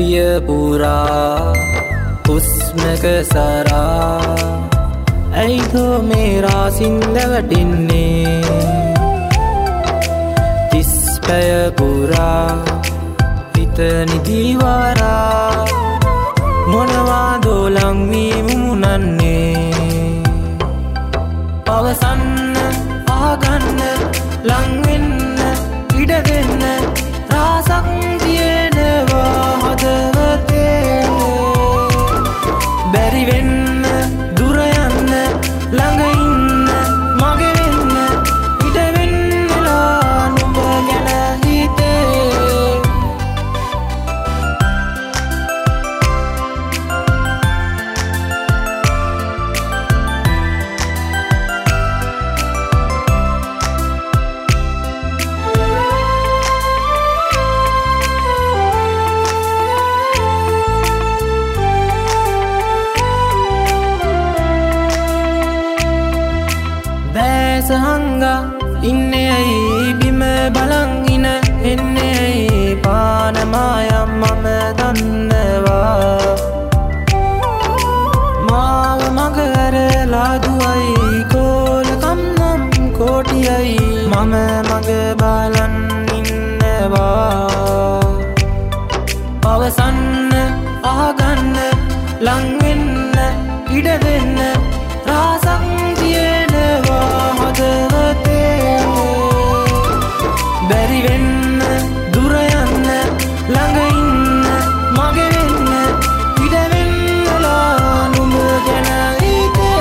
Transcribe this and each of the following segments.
පිය පුරා හුස්මක සරා ඇයිදෝ මේ රාසින්ද වැටින්නේ තිස් පැය පුරා හිත නිදිවරා මොනවාදෝ ලංවී මුමුණන්නේ පවසන්න ආගන්න ලංවෙන්න ඉඩ දෙන්න රාසක් තියෙනවා හදවතේ බැරි වෙන්න දුර යන්න ළඟ ඉන්න මගේ වෙන්න ඉඩ වෙන්නලා නුඹ ගැන හිතේ හංගා ඉන්නේ ඇයි බිම බලන් ඉන එන්නේ ඇයි පානමායම් මම දන්නවා මාව මගරලා දුවයි කෝලකම් නම් කෝටියයි මම මග බලන් ඉන්නවා පවසන්න ආගන්න ලං වෙන්න ඉඩ දෙන්න රාසක් තියෙනවා බැරි වෙන්න දුර යන්න ළඟ ඉන්න මගේ වෙන්න ඉඩ වෙන්නලා නුඹ ගැන හිතේ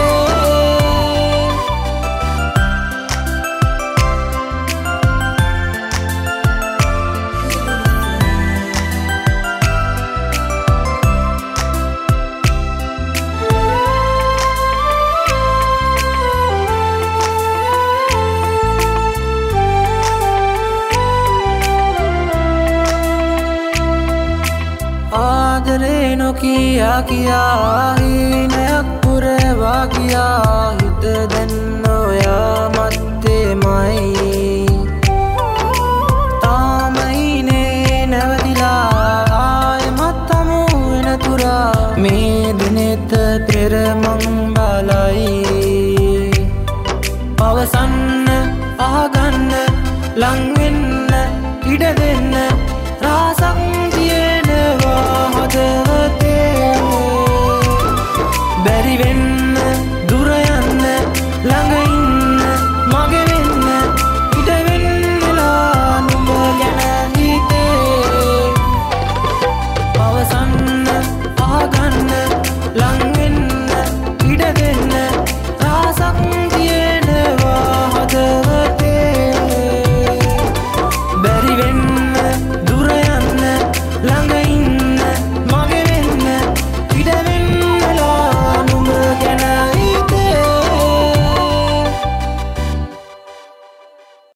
ආදරේ නොකියා කියා හීනයක් පුරවා ගියා හිත දැන් ඔයා මැත්තේමයි තාම ඉනේ නැවතිලා ආයෙමත් හමු වෙනතුරා මේ දිනෙත් පෙර මං බලයි පවසන්න ආගන්න ලං වෙන්න ඉඩ දෙන්න රාසක් බැරි වෙන්න දුර යන්න ළඟ ඉන්න මගේ වෙන්න ඉඩ වෙන්නලා නුඹ ගැන හිතේ පවසන්න ආගන්න ලං වෙන්න ඉඩ දෙන්න රාසක් තියෙනවා හදවතේ බැරි වෙන්න දුර යන්න ළඟ